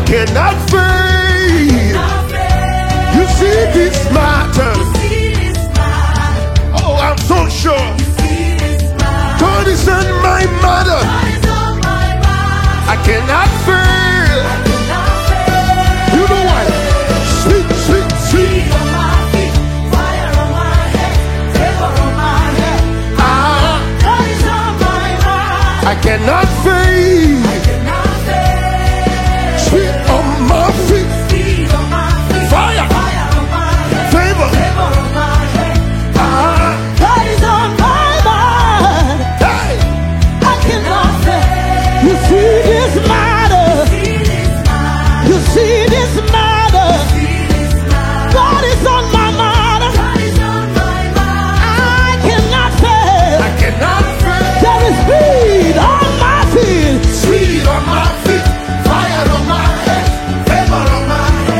cannot fail. You see this matter. Oh, I'm so sure. God is on my matter. I cannot fail. You know why? Sweet, sweet, sweet. On my feet, fire on my head, favor on my head. God is on my mind. I cannot fail. Sweet on my feet, fire, favor. God is on my mind. Hey. I cannot fail. You see this matter. You see this matter. God is on my mind. I cannot fail. I cannot fail. There is speed on my feet. Sweet on my feet, fire on my head, favor on my head.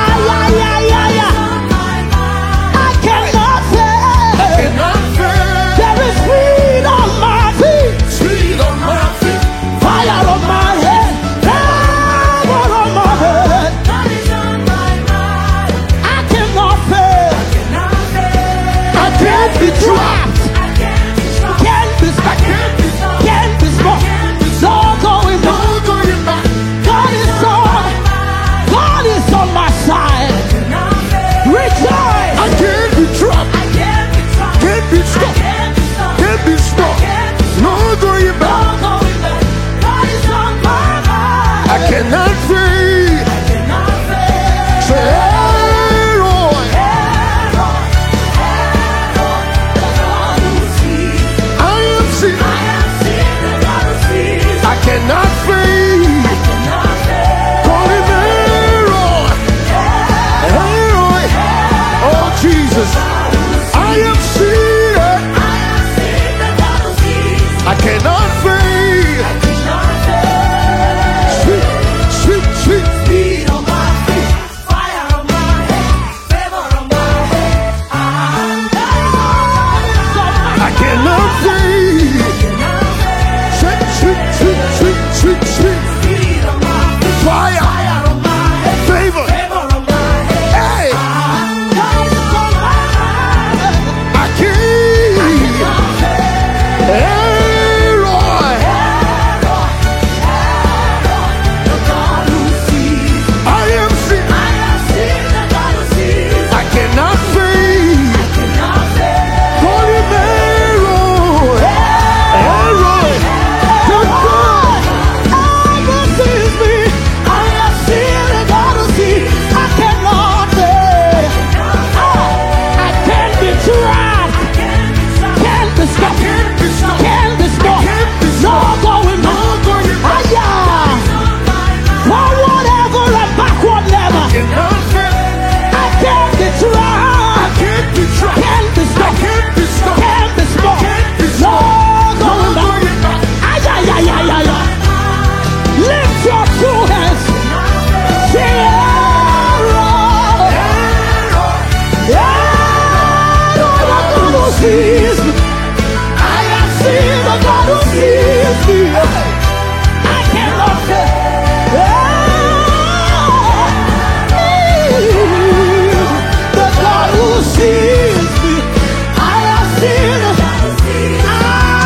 I cannot fail. Cannot fail. There is speed on my feet. Sweet on my feet, Fire on my head. Power on my head. I cannot fail. I can't be trapped. Can't be stuck. Can't be small. No going No back. going back. God is on my side. Rejoice. I can't be trapped. Can't be stopped. Can't be stopped. No going back. I cannot fail. Say, hey, Lord. I am sick. I cannot fail. Call him Aaron. Aaron. Oh, Jesus. I am sick. I cannot fail. Sweet, sweet, sweet. I cannot fail. Sweet, sweet, sweet, sweet, sweet, sweet. Fire, favor. Hey, I can't. Hey, Lord. I am sick. I cannot fail. Call him Aaron. Aaron. Good God. Cannot fail. I can't be trapped. Can't be stopped. Can't be stopped. Can't be stopped. No going back. Lift your two hands. Sing it. Sees me. I have seen the God who sees me. I cannot fail. The God who sees me. I have seen the God who sees me.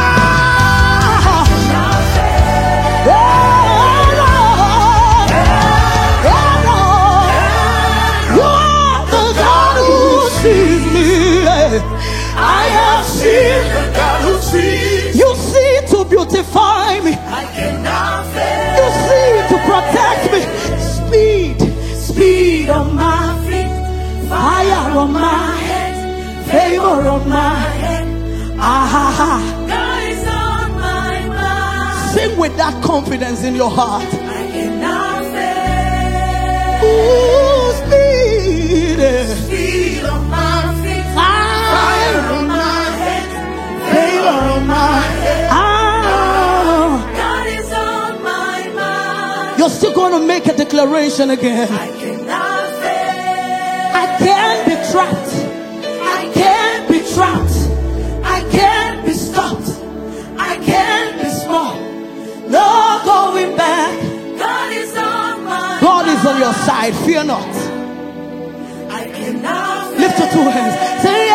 You are the God who sees me. I have seen The God who sees. you see to beautify me. I cannot fail. You see to protect me. Speed on my feet, fire on my head, favor on my head. God is on my mind. Sing with that confidence in your heart. I cannot fail. Ooh, speed. Feet on my feet, Fire on my head, favor on my head. God is on my mind. You're still going to make a declaration again. I cannot fail. I can't be trapped. I can't be trapped. I can't be stopped. I can't be small. No going back. God is on my God is side. Fear not. I cannot Lift your two hands. Say,